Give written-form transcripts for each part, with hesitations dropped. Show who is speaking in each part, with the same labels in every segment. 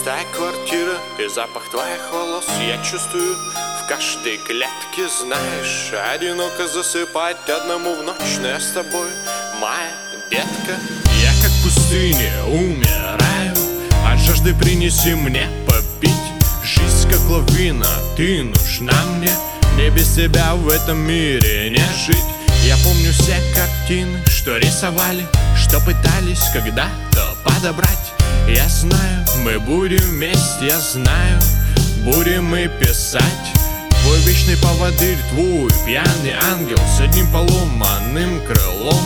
Speaker 1: Пустая квартира и запах твоих волос я чувствую в каждой клетке. Знаешь, одиноко засыпать одному в ночь, но я с тобой, моя детка. Я как в пустыне умираю, от жажды принеси мне попить. Жизнь как лавина, ты нужна мне, мне без тебя в этом мире не жить. Я помню все картины, что рисовали, что пытались когда-то подобрать. Я знаю, мы будем вместе, я знаю, будем мы писать. Твой вечный поводырь, твой пьяный ангел с одним поломанным крылом.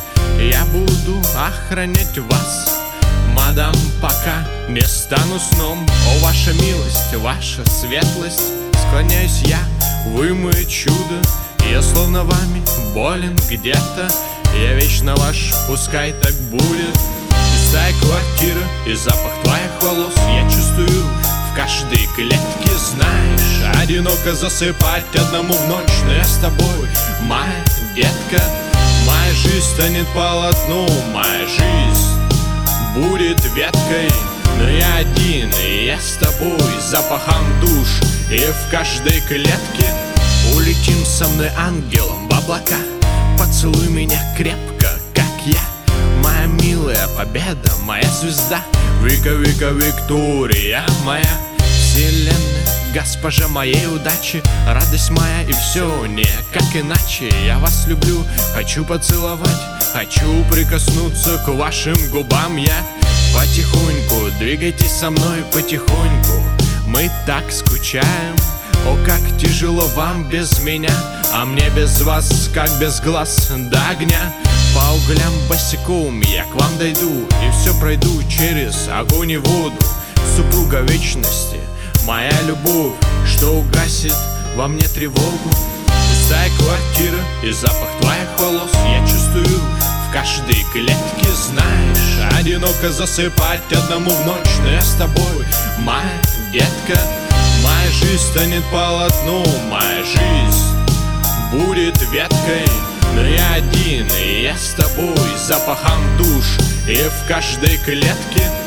Speaker 1: Я буду охранять вас, мадам, пока не стану сном. О, ваша милость, ваша светлость, склоняюсь я, вы мое чудо. Я словно вами болен где-то, я вечно ваш, пускай так будет. Пустая квартира и запах твоих волос я чувствую в каждой клетке. Знаешь, одиноко засыпать одному в ночь, но я с тобой, моя детка. Моя жизнь станет полотном, моя жизнь будет веткой. Но я один, и я с тобой, запахом душ и в каждой клетке. Улетим со мной ангелом в облака, поцелуй меня крепко, как я. Моя милая победа, моя звезда, Вика, Вика, Виктория моя. Вселенная, госпожа моей удачи, радость моя, и все не как иначе. Я вас люблю, хочу поцеловать, хочу прикоснуться к вашим губам. Я потихоньку, двигайтесь со мной потихоньку, мы так скучаем. О, как тяжело вам без меня, а мне без вас, как без глаз до огня. По углям босиком я к вам дойду, и все пройду через огонь и воду. Супруга вечности, моя любовь, что угасит во мне тревогу. Пустая квартира и запах твоих волос я чувствую в каждой клетке. Знаешь, одиноко засыпать одному в ночь, но я с тобой, моя детка. Моя жизнь станет полотном, моя жизнь будет веткой. Но я один, и я с тобой, запахом душ и в каждой клетке.